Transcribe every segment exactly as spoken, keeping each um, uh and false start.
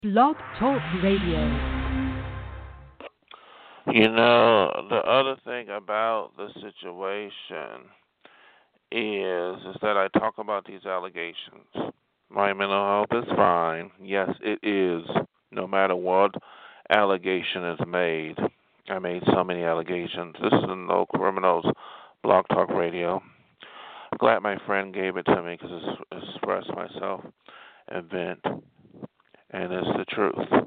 Blog Talk Radio. You know, the other thing about the situation is is that I talk about these allegations. My mental health is fine. Yes, it is. No matter what allegation is made. I made so many allegations. This is No Criminals Blog Talk Radio. I'm glad my friend gave it to me because it's express myself and vent, and it's the truth.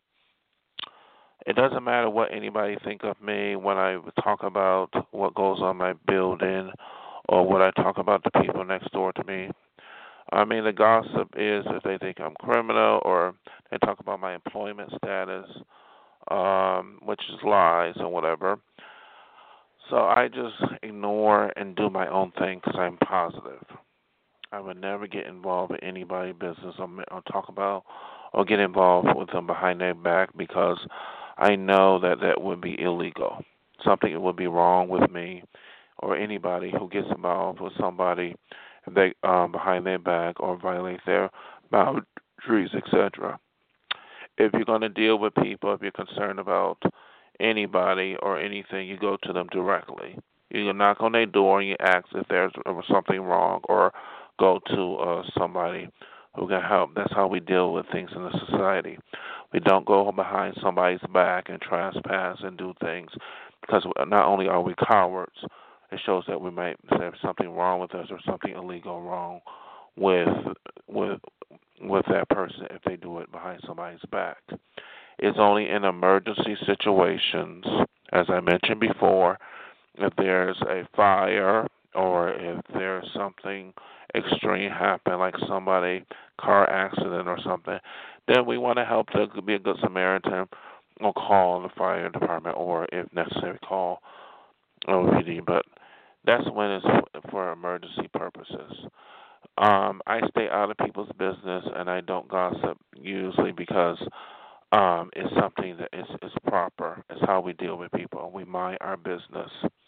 It doesn't matter what anybody think of me when I talk about what goes on my building or what I talk about the people next door to me. I mean, the gossip is if they think I'm criminal or they talk about my employment status, um, which is lies or whatever. So I just ignore and do my own thing because I'm positive. I would never get involved in anybody's business or, or talk about or get involved with them behind their back because I know that that would be illegal. Something would be wrong with me or anybody who gets involved with somebody if they um, behind their back or violate their boundaries, et cetera. If you're going to deal with people, if you're concerned about anybody or anything, you go to them directly. You knock on their door and you ask if there's something wrong or go to uh, somebody who can help. That's how we deal with things in the society. We don't go behind somebody's back and trespass and do things because not only are we cowards, it shows that we might have something wrong with us or something illegal wrong with with with that person if they do it behind somebody's back. It's only in emergency situations, as I mentioned before, if there's a fire or if there's something extreme happen, like somebody car accident or something, then we want to help to be a good Samaritan or call the fire department or, if necessary, call O P D. But that's when it's for emergency purposes. Um, I stay out of people's business and I don't gossip usually because um, it's something that is, is proper. It's how we deal with people. We mind our business.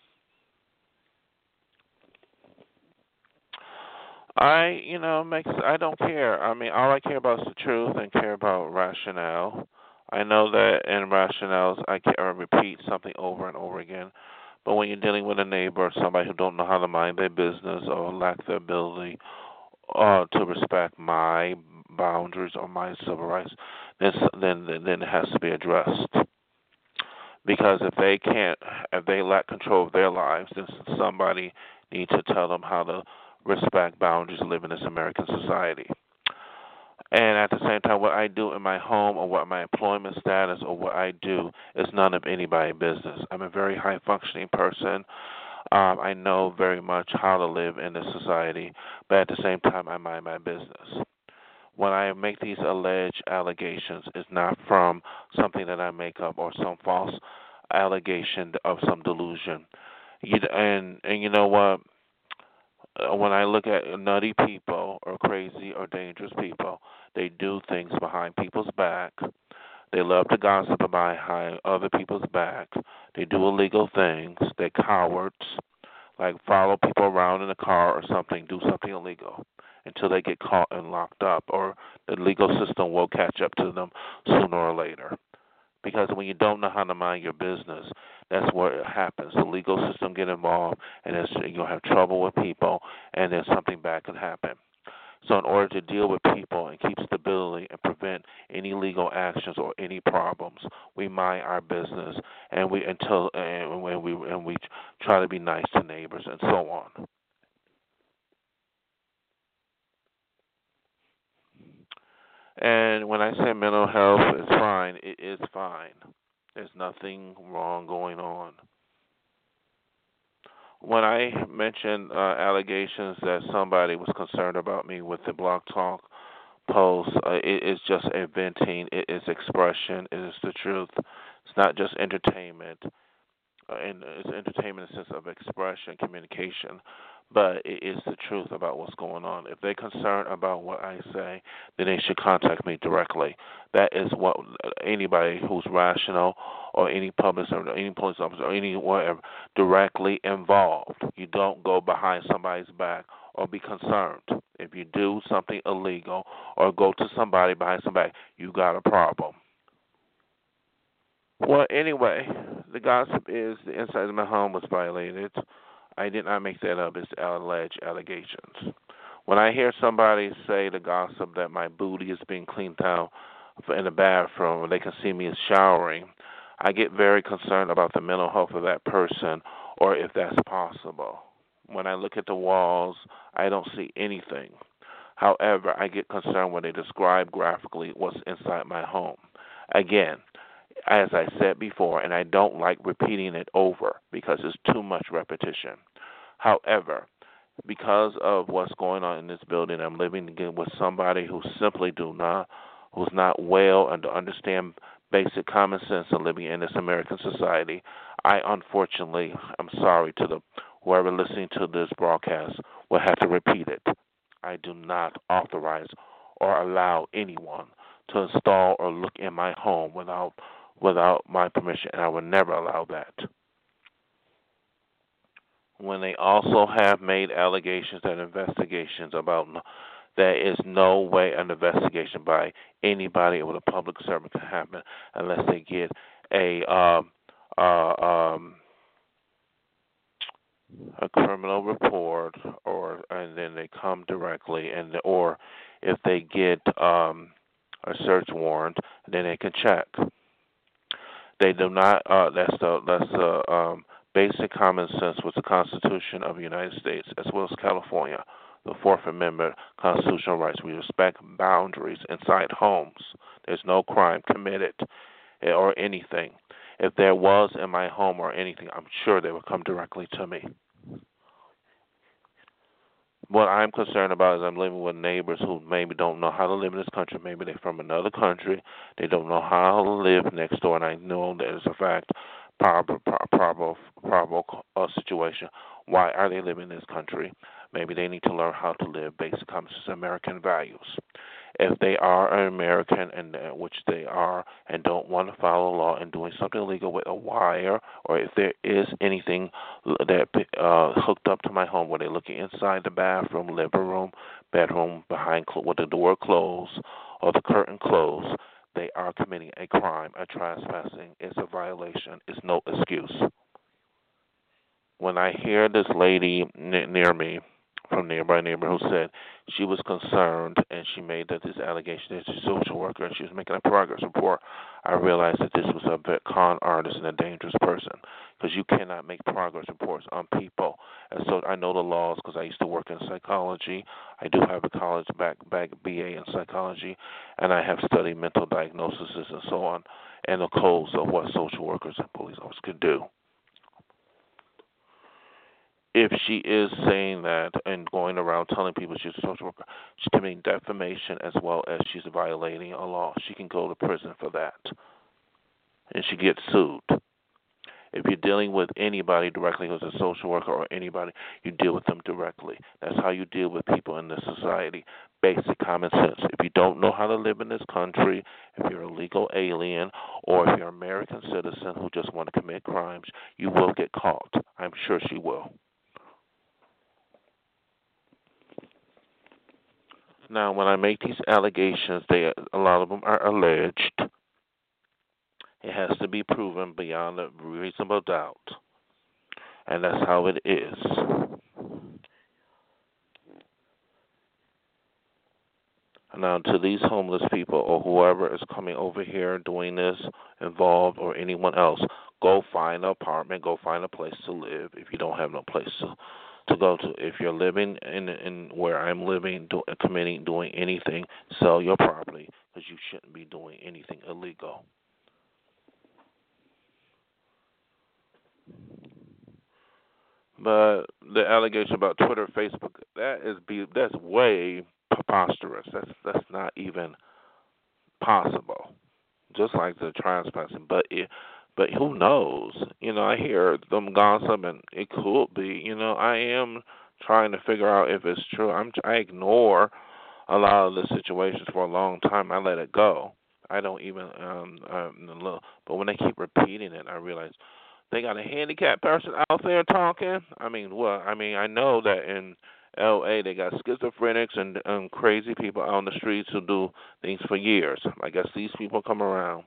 I, you know, makes I don't care. I mean, all I care about is the truth and care about rationale. I know that in rationales, I can I repeat something over and over again. But when you're dealing with a neighbor or somebody who don't know how to mind their business or lack the ability uh, to respect my boundaries or my civil rights, then then then it has to be addressed. Because if they can't, if they lack control of their lives, then somebody needs to tell them how to respect boundaries and live in this American society. And at the same time, what I do in my home or what my employment status or what I do is none of anybody's business. I'm a very high functioning person. Um, I know very much how to live in this society, but at the same time, I mind my business. When I make these alleged allegations, it's not from something that I make up or some false allegation of some delusion. You, and and you know what? Uh, When I look at nutty people or crazy or dangerous people, they do things behind people's back. They love to gossip behind other people's back. They do illegal things. They're cowards, like follow people around in a car or something, do something illegal until they get caught and locked up, or the legal system will catch up to them sooner or later. Because when you don't know how to mind your business, that's what happens. The legal system get involved, and it's, you'll have trouble with people, and then something bad can happen. So in order to deal with people and keep stability and prevent any legal actions or any problems, we mind our business, and we until and when we and we try to be nice to neighbors and so on. And when I say mental health is fine, it is fine. There's nothing wrong going on. When I mentioned uh, allegations that somebody was concerned about me with the Blog Talk post, uh, it is just a venting. It is expression. It is the truth. It's not just entertainment. Uh, and it's entertainment in the sense of expression, communication, but it is the truth about what's going on. If they're concerned about what I say, then they should contact me directly. That is what anybody who's rational or any public or any police officer or any whatever directly involved. You don't go behind somebody's back or be concerned. If you do something illegal or go to somebody behind somebody, you got a problem. Well, anyway, the gossip is the inside of my home was violated. I did not make that up. It's alleged allegations. When I hear somebody say the gossip that my booty is being cleaned out in the bathroom or they can see me showering, I get very concerned about the mental health of that person or if that's possible. When I look at the walls, I don't see anything. However, I get concerned when they describe graphically what's inside my home. Again, as I said before, and I don't like repeating it over because it's too much repetition. However, because of what's going on in this building, I'm living again with somebody who simply do not, who's not well and to understand basic common sense of living in this American society. I unfortunately, I'm sorry to the whoever listening to this broadcast will have to repeat it. I do not authorize or allow anyone to install or look in my home without without my permission, and I will never allow that. When they also have made allegations and investigations about there is no way an investigation by anybody with a public servant can happen unless they get a um, uh, um, a criminal report, or and then they come directly, and or if they get um, a search warrant, then they can check. They do not. Uh, that's the that's the um, basic common sense with the Constitution of the United States, as well as California, the Fourth Amendment constitutional rights. We respect boundaries inside homes. There's no crime committed or anything. If there was in my home or anything, I'm sure they would come directly to me. What I'm concerned about is I'm living with neighbors who maybe don't know how to live in this country. Maybe they're from another country. They don't know how to live next door, and I know that it's a fact, probable, probable, probable uh, situation. Why are they living in this country? Maybe they need to learn how to live basic common sense American values. If they are an American, and uh, which they are, and don't want to follow law and doing something illegal with a wire, or if there is anything that uh, hooked up to my home where they're looking inside the bathroom, living room, bedroom, behind cl- with the door closed or the curtain closed, they are committing a crime, a trespassing. It's a violation. It's no excuse. When I hear this lady n- near me, from nearby neighbor who said she was concerned and she made that this allegation that she's a social worker and she was making a progress report, I realized that this was a con artist and a dangerous person because you cannot make progress reports on people. And so I know the laws because I used to work in psychology. I do have a college back, back B A in psychology, and I have studied mental diagnoses and so on and the codes of what social workers and police officers could do. If she is saying that and going around telling people she's a social worker, she's committing defamation as well as she's violating a law. She can go to prison for that, and she gets sued. If you're dealing with anybody directly who's a social worker or anybody, you deal with them directly. That's how you deal with people in this society. Basic common sense. If you don't know how to live in this country, if you're a legal alien, or if you're an American citizen who just want to commit crimes, you will get caught. I'm sure she will. Now, when I make these allegations, they a lot of them are alleged. It has to be proven beyond a reasonable doubt, and that's how it is. Now, to these homeless people or whoever is coming over here doing this, involved, or anyone else, go find an apartment, go find a place to live if you don't have no place to to go to. If you're living in in where I'm living, do, committing, doing anything, sell your property because you shouldn't be doing anything illegal. But the allegation about Twitter, Facebook, that is be that's way preposterous. That's that's not even possible. Just like the trespassing, but it, but who knows? You know, I hear them gossip, and it could be. You know, I am trying to figure out if it's true. I'm I ignore a lot of the situations for a long time. I let it go. I don't even um, um look. But when they keep repeating it, I realize they got a handicapped person out there talking. I mean, well, I mean, I know that in L A, they got schizophrenics and, and crazy people out on the streets who do things for years. I guess these people come around.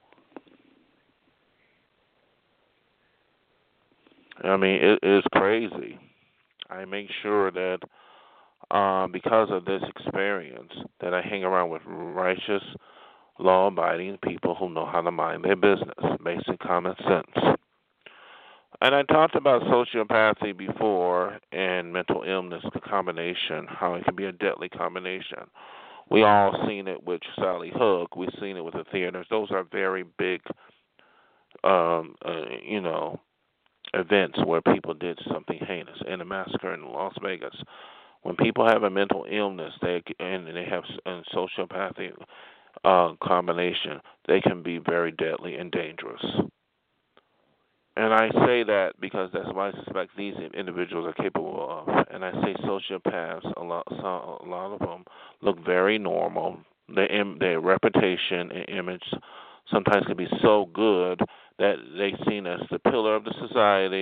I mean, it is crazy. I make sure that um, because of this experience, that I hang around with righteous, law-abiding people who know how to mind their business, basic common sense. And I talked about sociopathy before and mental illness, the combination, how it can be a deadly combination. We all seen it with Sally Hook. We've seen it with the theaters. Those are very big, um, uh, you know, events where people did something heinous. In a massacre in Las Vegas, when people have a mental illness, they and they have a sociopathy uh, combination, they can be very deadly and dangerous. And I say that because that's what I suspect these individuals are capable of. And I say sociopaths, a lot, a lot of them look very normal. Their, their reputation and image sometimes can be so good that they're seen as the pillar of the society.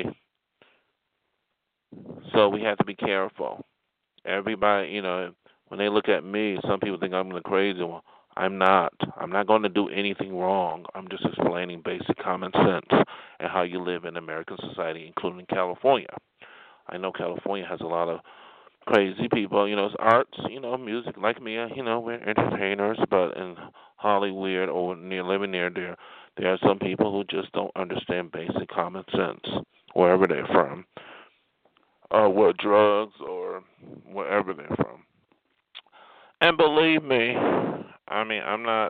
So we have to be careful. Everybody, you know, when they look at me, some people think I'm the crazy one. I'm not. I'm not going to do anything wrong. I'm just explaining basic common sense and how you live in American society, including California. I know California has a lot of crazy people. You know, it's arts, you know, music. Like me, you know, we're entertainers. But in Hollywood or near living near there, there are some people who just don't understand basic common sense, wherever they're from, or what drugs or wherever they're from. And believe me, I mean, I'm not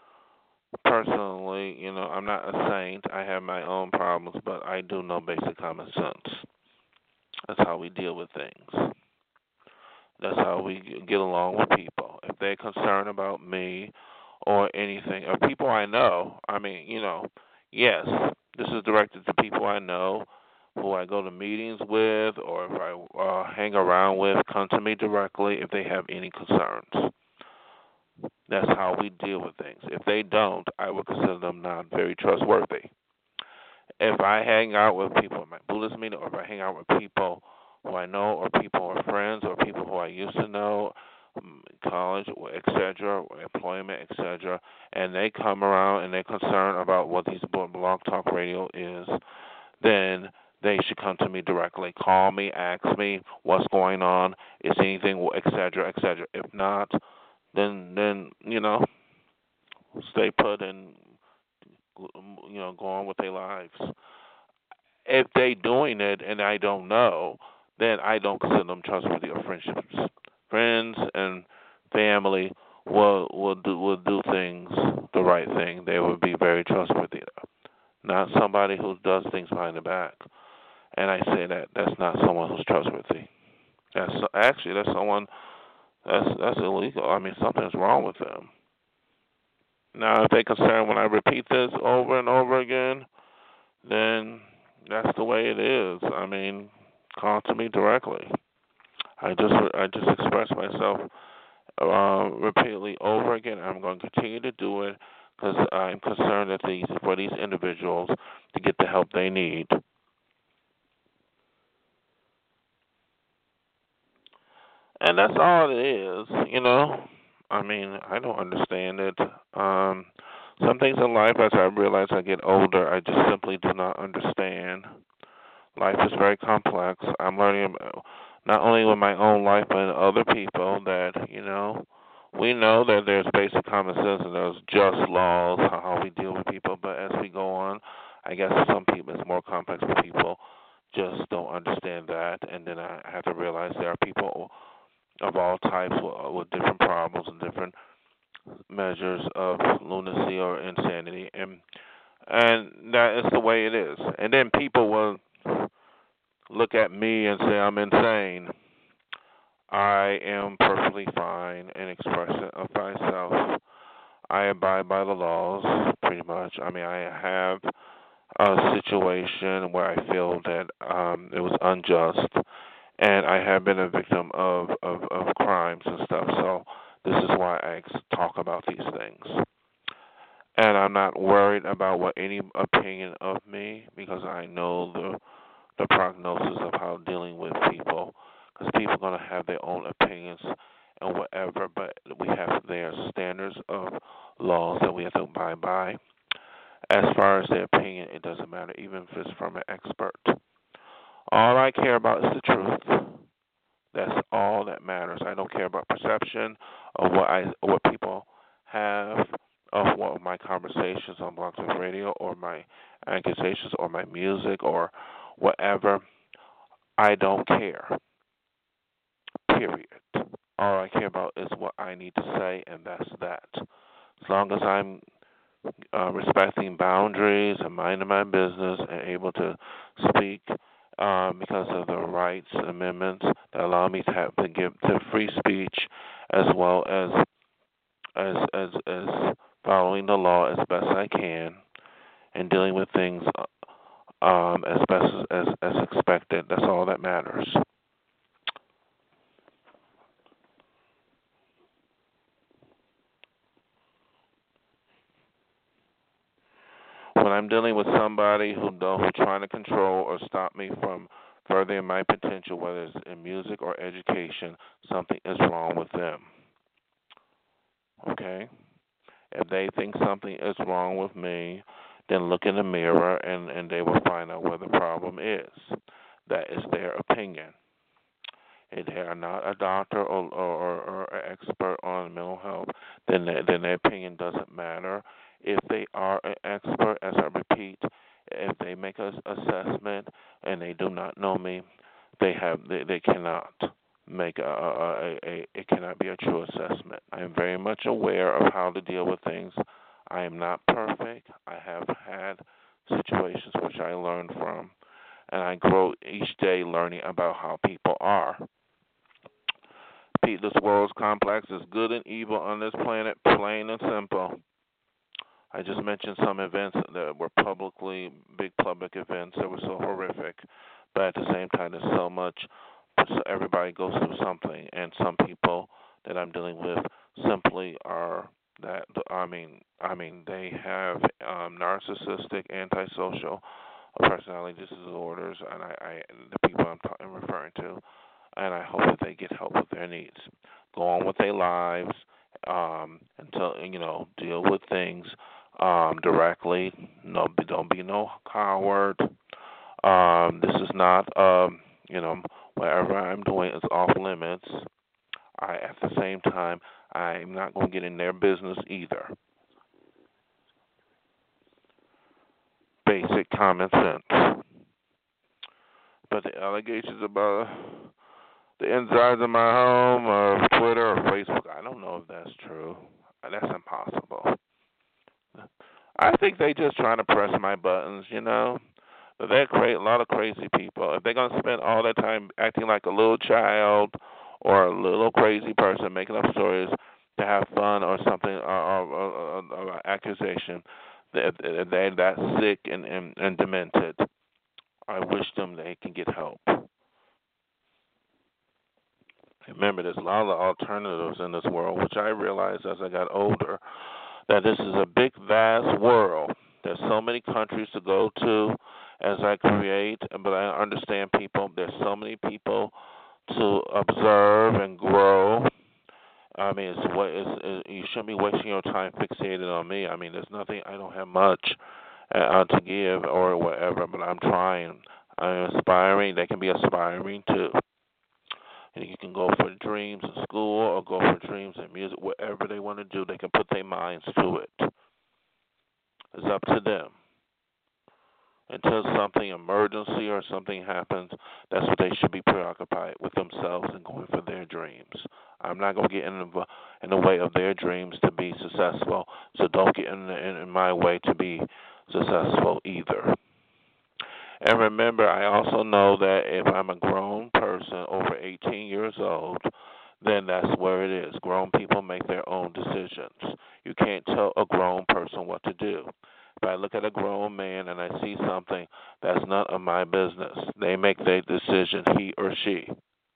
personally, you know, I'm not a saint. I have my own problems, but I do know basic common sense. That's how we deal with things. That's how we get along with people. If they're concerned about me or anything, or people I know, I mean, you know, yes, this is directed to people I know, who I go to meetings with, or if I uh, hang around with, come to me directly if they have any concerns. That's how we deal with things. If they don't, I would consider them not very trustworthy. If I hang out with people in my Buddhist meeting, or if I hang out with people who I know, or people who are friends, or people who I used to know, college, et cetera, employment, et cetera, and they come around and they're concerned about what these Blog Talk Radio is, then they should come to me directly. Call me, ask me what's going on, is anything, et cetera, et cetera. If not, then then you know, stay put and you know go on with their lives. If they doing it and I don't know, then I don't consider them trustworthy or friendships. Friends and family will will do will do things the right thing. They will be very trustworthy. Not somebody who does things behind the back. And I say that that's not someone who's trustworthy. That's actually that's someone that's that's illegal. I mean, something's wrong with them. Now, if they're concerned when I repeat this over and over again, then that's the way it is. I mean, call to me directly. I just I just express myself uh, repeatedly over again. I'm going to continue to do it because I'm concerned that these for these individuals to get the help they need. And that's all it is, you know. I mean, I don't understand it. Um, some things in life, as I realize I get older, I just simply do not understand. Life is very complex. I'm learning about, not only with my own life, but in other people that, you know, we know that there's basic common sense and there's just laws, how we deal with people. But as we go on, I guess some people, it's more complex for people, just don't understand that. And then I have to realize there are people of all types with, with different problems and different measures of lunacy or insanity, and and that is the way it is. And then people will look at me and say I'm insane. I am perfectly fine in expression of myself. I abide by the laws, pretty much. I mean, I have a situation where I feel that um, it was unjust, and I have been a victim of, of, of crimes and stuff, so this is why I talk about these things. And I'm not worried about what any opinion of me, because I know the the prognosis of how dealing with people, because people are going to have their own opinions and whatever, but we have their standards of laws that we have to abide by. As far as their opinion, it doesn't matter, even if it's from an expert. All I care about is the truth. That's all that matters. I don't care about perception of what I what people have of what my conversations on Blog Talk Radio or my accusations or my music or whatever. I don't care. Period. All I care about is what I need to say, and that's that. As long as I'm uh, respecting boundaries and minding my business and able to speak um, because of the rights and amendments that allow me to have to give to free speech, as well as as as as following the law as best I can and dealing with things um, as best as, as as expected. That's all that matters. When I'm dealing with somebody who don't, who's trying to control or stop me from furthering my potential, whether it's in music or education, something is wrong with them. Okay? If they think something is wrong with me, then look in the mirror and, and they will find out where the problem is. That is their opinion. If they are not a doctor or, or, or an expert on mental health, then their, then their opinion doesn't matter. If they are an expert, as I repeat, if they make an assessment and they do not know me, they have they, they cannot make a, a, a, a it cannot be a true assessment. I am very much aware of how to deal with things. I am not perfect. I have had situations which I learned from, and I grow each day learning about how people are. This world's complex is good and evil on this planet, plain and simple. I just mentioned some events that were publicly, big public events that were so horrific, but at the same time, there's so much, so everybody goes through something, and some people that I'm dealing with simply are that, I mean, I mean, they have um, narcissistic, antisocial personality disorders, and I, I the people I'm, ta- I'm referring to, and I hope that they get help with their needs. Go on with their lives um, until, you know, deal with things um, directly. No, don't be no coward. Um, this is not, um, you know, whatever I'm doing is off limits. I, at the same time, I'm not going to get in their business either. Basic common sense. But the allegations about the insides of my home or Twitter or Facebook, I don't know if that's true. That's impossible. I think they just trying to press my buttons, you know. But they're cra- a lot of crazy people. If they're going to spend all their time acting like a little child or a little crazy person making up stories to have fun or something, or, or, or, or, or accusation, they're, they're that sick and, and, and demented. I wish them they can get help. Remember, there's a lot of alternatives in this world, which I realized as I got older, that this is a big, vast world. There's so many countries to go to as I create, but I understand people. There's so many people to observe and grow. I mean, it's, it's, it's, you shouldn't be wasting your time fixated on me. I mean, there's nothing, I don't have much uh, to give or whatever, but I'm trying. I'm aspiring. They can be aspiring too. And you can go for dreams in school or go for dreams in music, whatever they want to do. They can put their minds to it. It's up to them. Until something emergency or something happens, that's what they should be preoccupied with themselves and going for their dreams. I'm not going to get in the, in the way of their dreams to be successful, so don't get in, the, in my way to be successful either. And remember, I also know that if I'm a grown person over eighteen years old, then that's where it is. Grown people make their own decisions. You can't tell a grown person what to do. If I look at a grown man and I see something, that's none of my business. They make their decision, he or she.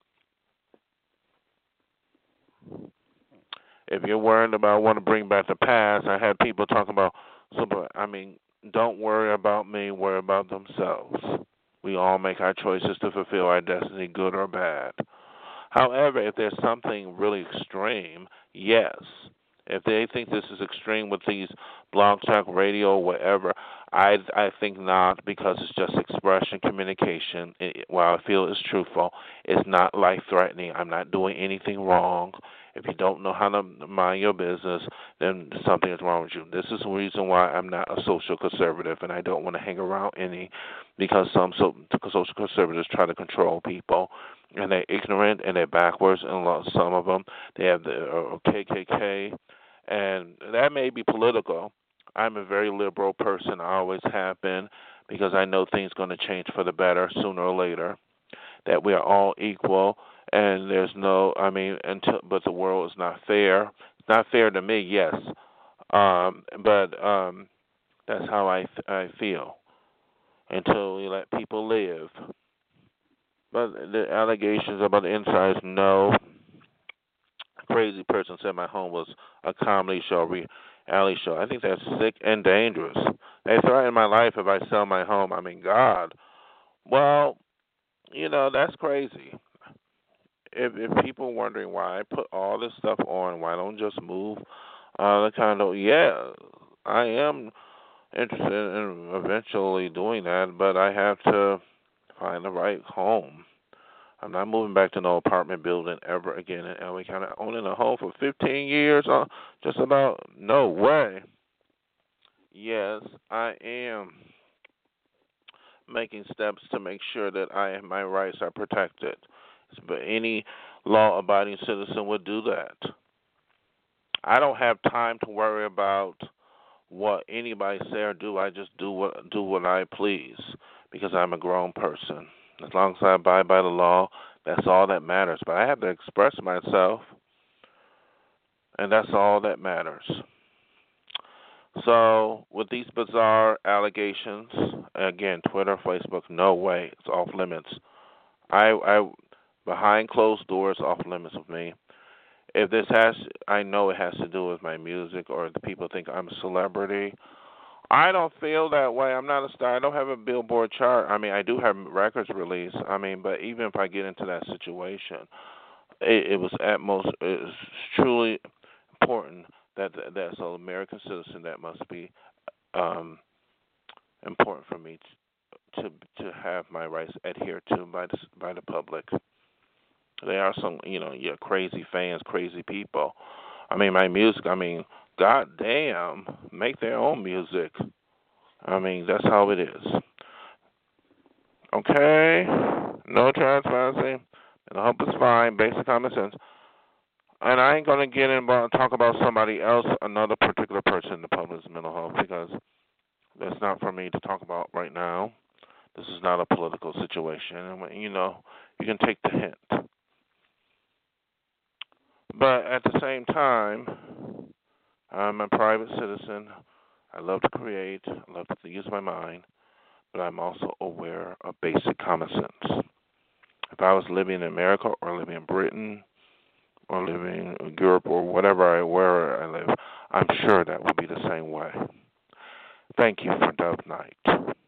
If you're worried about want to bring back the past, I had people talking about, I mean, don't worry about me, worry about themselves. We all make our choices to fulfill our destiny, good or bad. However, if there's something really extreme, yes. If they think this is extreme with these blog talk radio or whatever, I I think not, because it's just expression, communication. It, while I feel it's truthful, it's not life threatening. I'm not doing anything wrong. If you don't know how to mind your business, then something is wrong with you. This is the reason why I'm not a social conservative, and I don't want to hang around any, because some so, social conservatives try to control people, and they're ignorant and they're backwards. And a lot, some of them, they have the uh, K K K, and that may be political. I'm a very liberal person. I always have been, because I know things are going to change for the better sooner or later. That we are all equal, and there's no, I mean, until, but the world is not fair. It's not fair to me, yes, um, but um, that's how I I feel until we let people live. But the allegations about the insides, no. A crazy person said my home was a comedy show, reality show. I think that's sick and dangerous. They threaten my life if I sell my home. I mean, God. Well, you know, that's crazy. If if people wondering why I put all this stuff on, why I don't just move uh, the condo? Yeah, I am interested in eventually doing that, but I have to find the right home. I'm not moving back to no apartment building ever again in L A County. Owning a home for fifteen years, uh, just about, no way. Yes, I am making steps to make sure that I my rights are protected. But any law-abiding citizen would do that. I don't have time to worry about what anybody say or do. I just do what do what I please, because I'm a grown person. As long as I abide by the law, that's all that matters. But I have to express myself, and that's all that matters. So, with these bizarre allegations, again, Twitter, Facebook, no way, it's off limits. I, I, behind closed doors, off limits with me. If this has, I know it has to do with my music, or the people think I'm a celebrity. I don't feel that way. I'm not a star. I don't have a Billboard chart. I mean, I do have records released. I mean, but even if I get into that situation, it, it was at most, it's truly important that that's an American citizen. That must be um, important for me to, to to have my rights adhered to by the by the public. There are some, you know, yeah, crazy fans, crazy people. I mean, my music. I mean, goddamn, make their own music. I mean, that's how it is. Okay, no transparency, and I hope it's fine. Basic common sense. And I ain't gonna get in and talk about somebody else, another particular person in the public's mental health, because that's not for me to talk about right now. This is not a political situation, and you know, you can take the hint. But at the same time, I'm a private citizen. I love to create. I love to use my mind, but I'm also aware of basic common sense. If I was living in America or living in Britain or living in Europe or whatever I where I live, I'm sure that would be the same way. Thank you for Dove Night.